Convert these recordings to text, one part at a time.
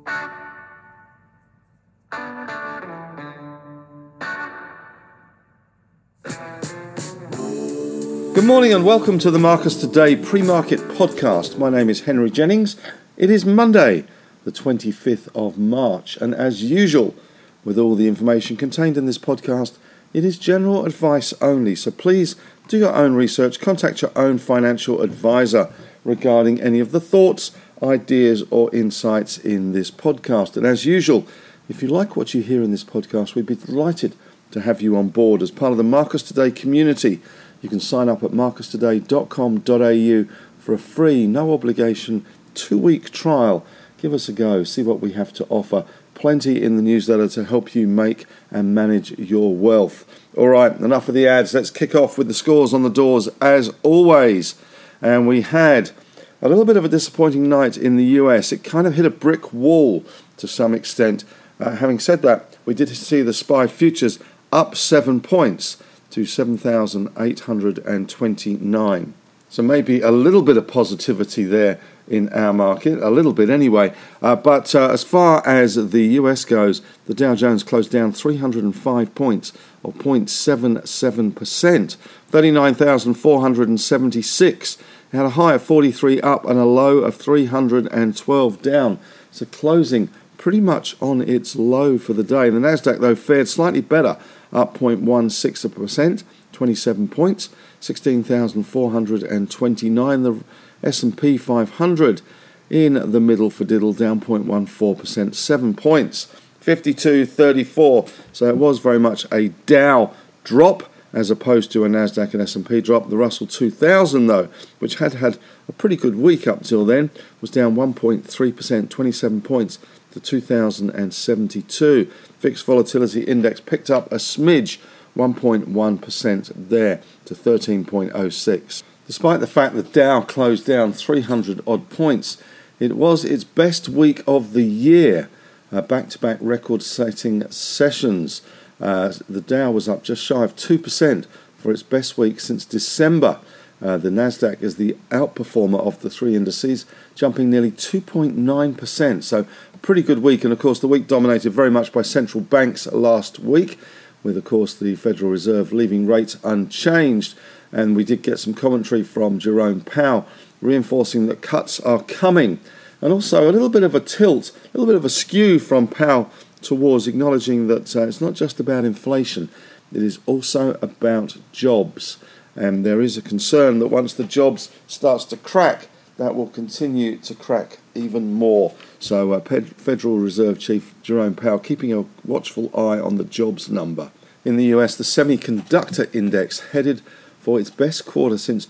Good morning and welcome to the Marcus Today pre-market podcast. My name is Henry Jennings. It is Monday, the 25th of March, and as usual, with all the information contained in this podcast, it is general advice only. So please do your own research, contact your own financial advisor regarding any of the thoughts, ideas or insights in this podcast. And as usual, if you like what you hear in this podcast, we'd be delighted to have you on board as part of the Marcus Today community. You can sign up at marcustoday.com.au for a free, no obligation, 2-week trial. Give us a go, see what we have to offer. Plenty in the newsletter to help you make and manage your wealth. All right, enough of the ads. Let's kick off with the scores on the doors as always. And we had a little bit of a disappointing night in the US. It kind of hit a brick wall to some extent. Having said that, we did see the SPY futures up 7 points to 7,829. So maybe a little bit of positivity there in our market, a little bit anyway. But as far as the US goes, the Dow Jones closed down 305 points, or 0.77%, 39,476. It had a high of 43 up and a low of 312 down. So closing pretty much on its low for the day. The Nasdaq, though, fared slightly better, up 0.16%, 27 points, 16,429. The S&P 500 in the middle for diddle, down 0.14%, 7 points, 52.34. So it was very much a Dow drop as opposed to a Nasdaq and S&P drop. The Russell 2000, though, which had a pretty good week up till then, was down 1.3%, 27 points to 2,072. Fixed volatility index picked up a smidge, 1.1% there to 13.06. Despite the fact that Dow closed down 300 odd points, it was its best week of the year. Back-to-back record-setting sessions. The Dow was up just shy of 2% for its best week since December. The Nasdaq is the outperformer of the three indices, jumping nearly 2.9%. So a pretty good week. And of course, the week dominated very much by central banks last week, with, of course, the Federal Reserve leaving rates unchanged. And we did get some commentary from Jerome Powell, reinforcing that cuts are coming. And also a little bit of a tilt, a little bit of a skew from Powell towards acknowledging that it's not just about inflation, it is also about jobs. And there is a concern that once the jobs starts to crack, that will continue to crack even more. So Federal Reserve Chief Jerome Powell keeping a watchful eye on the jobs number. In the US, the semiconductor index headed for its best quarter since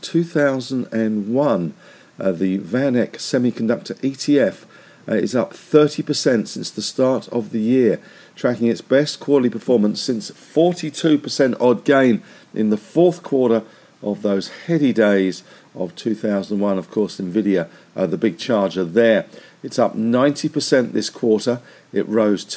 2001. The VanEck Semiconductor ETF is up 30% since the start of the year, tracking its best quarterly performance since 42% odd gain in the fourth quarter of those heady days of 2001. Of course, Nvidia, the big charger there. It's up 90% this quarter. It rose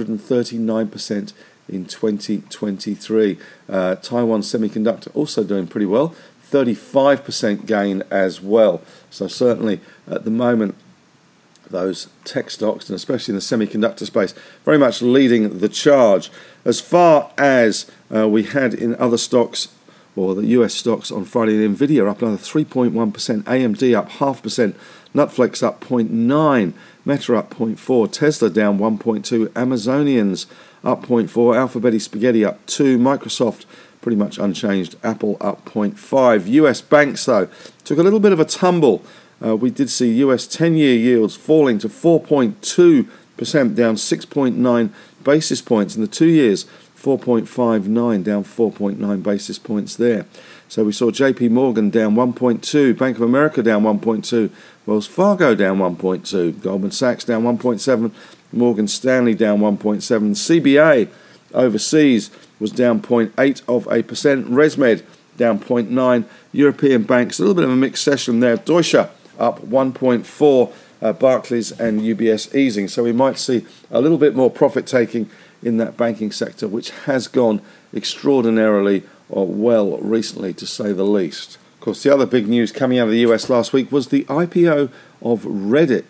239% in 2023. Taiwan Semiconductor also doing pretty well, 35% gain as well. So certainly at the moment, those tech stocks, and especially in the semiconductor space, very much leading the charge. As far as we had in other stocks, or the US stocks on Friday, Nvidia up another 3.1%, AMD up 0.5%, Netflix up 0.9%, Meta up 0.4%, Tesla down 1.2%, Amazonians up 0.4%, Alphabeti Spaghetti up 2%, Microsoft pretty much unchanged, Apple up 0.5%. US banks, though, took a little bit of a tumble. We did see US 10-year yields falling to 4.2%, down 6.9 basis points. In the 2 years, 4.59, down 4.9 basis points there. So we saw JP Morgan down 1.2, Bank of America down 1.2, Wells Fargo down 1.2, Goldman Sachs down 1.7, Morgan Stanley down 1.7, CBA overseas was down 0.8%, ResMed down 0.9%, European banks, a little bit of a mixed session there, Deutsche up 1.4%, Barclays and UBS easing. So we might see a little bit more profit taking in that banking sector, which has gone extraordinarily well recently, to say the least. Of course, the other big news coming out of the US last week was the IPO of Reddit.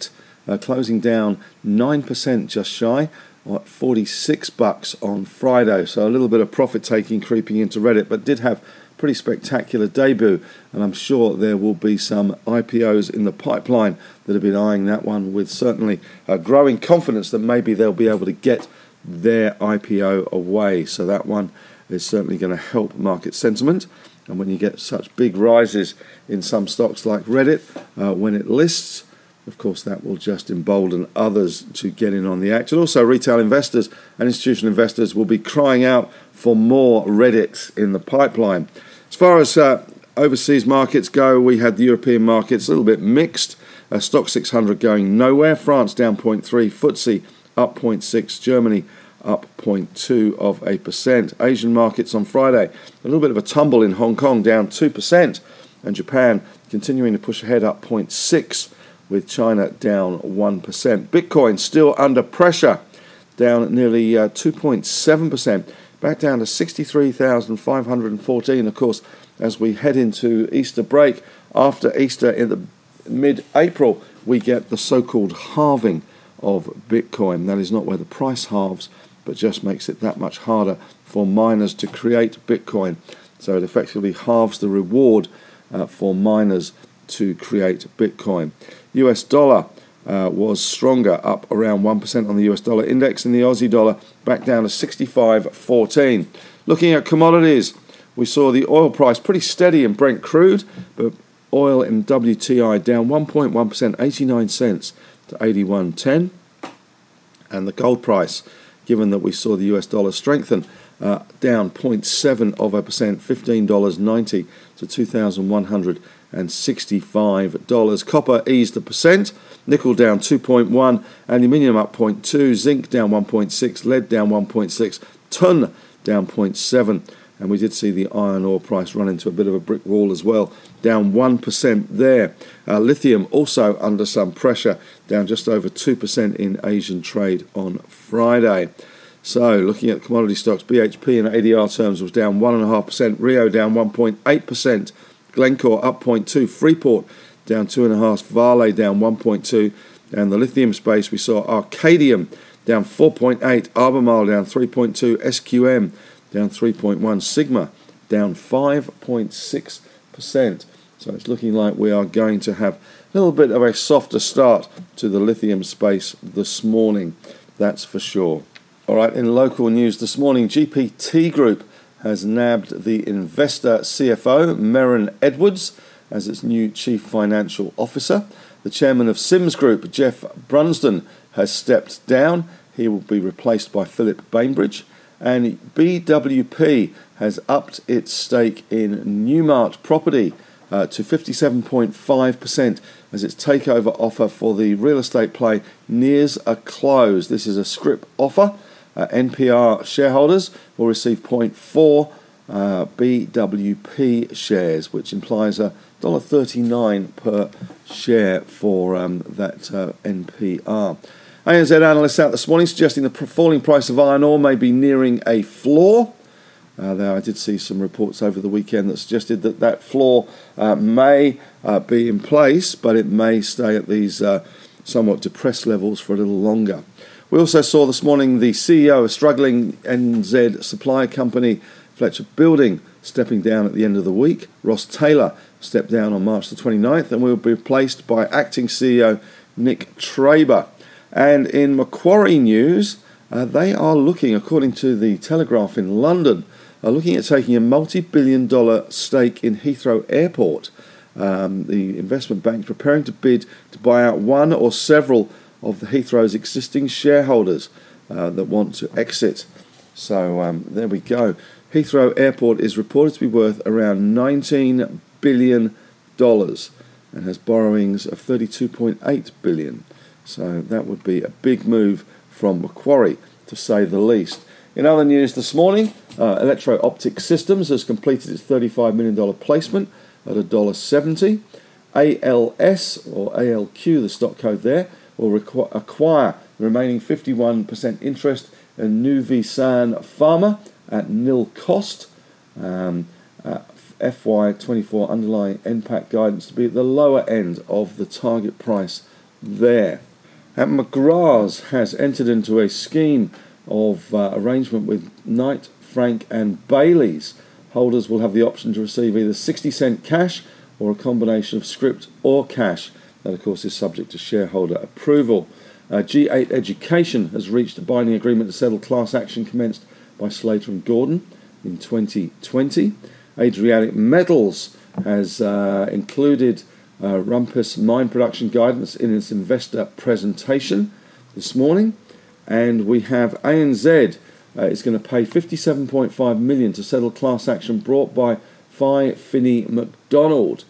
closing down 9% just shy at $46 on Friday. So a little bit of profit taking creeping into Reddit, but did have pretty spectacular debut, and I'm sure there will be some IPOs in the pipeline that have been eyeing that one with certainly a growing confidence that maybe they'll be able to get their IPO away. So that one is certainly going to help market sentiment. And when you get such big rises in some stocks like Reddit, when it lists, of course, that will just embolden others to get in on the action. Also, retail investors and institutional investors will be crying out for more Reddit in the pipeline. As far as overseas markets go, we had the European markets a little bit mixed. Stock 600 going nowhere. France down 0.3, FTSE up 0.6, Germany up 0.2%. Asian markets on Friday, a little bit of a tumble in Hong Kong, down 2%, and Japan continuing to push ahead, up 0.6%, with China down 1%. Bitcoin still under pressure, down nearly 2.7%, back down to 63,514. Of course, as we head into Easter break, after Easter in the mid-April, we get the so-called halving of Bitcoin. That is not where the price halves, but just makes it that much harder for miners to create Bitcoin. So it effectively halves the reward for miners to create Bitcoin. US dollar was stronger, up around 1% on the US dollar index, and the Aussie dollar back down to 65.14. Looking at commodities, we saw the oil price pretty steady in Brent crude, but oil in WTI down 1.1%, 89 cents to 81.10. And the gold price, given that we saw the US dollar strengthen, down 0.7%, $15.90 to $2,165. Copper eased 1%, nickel down 2.1%, aluminium up 0.2%, zinc down 1.6%, lead down 1.6%, tin down 0.7%. And we did see the iron ore price run into a bit of a brick wall as well, down 1% there. Lithium also under some pressure, down just over 2% in Asian trade on Friday. So looking at commodity stocks, BHP in ADR terms was down 1.5%, Rio down 1.8%, Glencore up 0.2%, Freeport down 2.5%, Vale down 1.2%, and the lithium space we saw Arcadium down 4.8%, Albemarle down 3.2%, SQM down 3.1%, Sigma down 5.6%. So it's looking like we are going to have a little bit of a softer start to the lithium space this morning, that's for sure. All right, in local news this morning, GPT Group has nabbed the investor CFO, Merrin Edwards, as its new Chief Financial Officer. The chairman of Sims Group, Jeff Brunsdon, has stepped down. He will be replaced by Philip Bainbridge. And BWP has upped its stake in Newmart Property to 57.5% as its takeover offer for the real estate play nears a close. This is a scrip offer. NPR shareholders will receive 0.4 BWP shares, which implies $1.39 per share for that NPR. ANZ analysts out this morning suggesting the falling price of iron ore may be nearing a floor. There I did see some reports over the weekend that suggested that floor may be in place, but it may stay at these somewhat depressed levels for a little longer. We also saw this morning the CEO of struggling NZ supply company Fletcher Building stepping down at the end of the week. Ross Taylor stepped down on March the 29th and will be replaced by acting CEO Nick Traber. And in Macquarie news, they are looking, according to the Telegraph in London, are looking at taking a multi-billion-dollar stake in Heathrow Airport. The investment bank preparing to bid to buy out one or several of the Heathrow's existing shareholders that want to exit. So there we go. Heathrow Airport is reported to be worth around $19 billion and has borrowings of $32.8 billion. So that would be a big move from Macquarie, to say the least. In other news this morning, Electro Optic Systems has completed its $35 million placement at $1.70. ALS, or ALQ, the stock code there, will acquire the remaining 51% interest in Nuvisan Pharma at nil cost. FY24 underlying NPAT guidance to be at the lower end of the target price there. And McGrath's has entered into a scheme of arrangement with Knight, Frank and Bailey's. Holders will have the option to receive either 60-cent cash or a combination of script or cash. That, of course, is subject to shareholder approval. G8 Education has reached a binding agreement to settle class action commenced by Slater and Gordon in 2020. Adriatic Metals has included Rumpus mine production guidance in its investor presentation this morning. And we have ANZ is going to pay $57.5 million to settle class action brought by Phi Finney McDonald.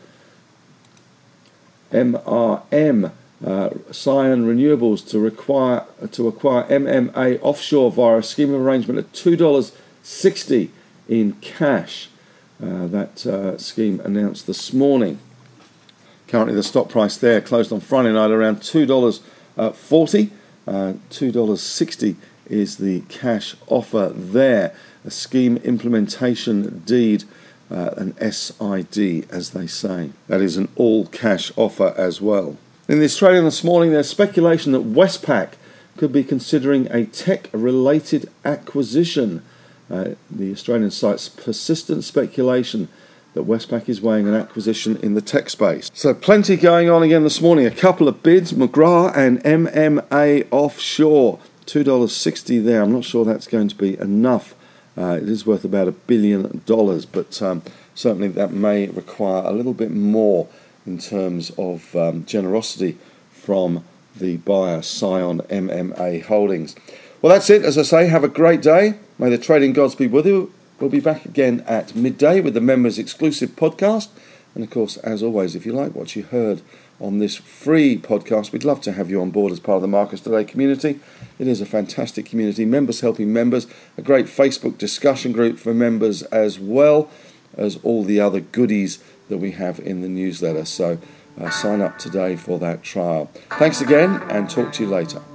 MRM Cyan Renewables to acquire MMA Offshore via a scheme of arrangement at $2.60 in cash. That scheme announced this morning. Currently the stock price there closed on Friday night around $2.40. $2.60 is the cash offer there. A scheme implementation deed, an SID as they say. That is an all-cash offer as well. In the Australian this morning, there's speculation that Westpac could be considering a tech-related acquisition. The Australian cites persistent speculation that Westpac is weighing an acquisition in the tech space. So plenty going on again this morning. A couple of bids, McGrath and MMA Offshore. $2.60 there. I'm not sure that's going to be enough. It is worth about $1 billion, but certainly that may require a little bit more in terms of generosity from the buyer, Scion MMA Holdings. Well, that's it. As I say, have a great day. May the trading gods be with you. We'll be back again at midday with the members' exclusive podcast. And of course, as always, if you like what you heard on this free podcast, we'd love to have you on board as part of the Marcus Today community. It is a fantastic community, members helping members, a great Facebook discussion group for members as well as all the other goodies that we have in the newsletter. So sign up today for that trial. Thanks again and talk to you later.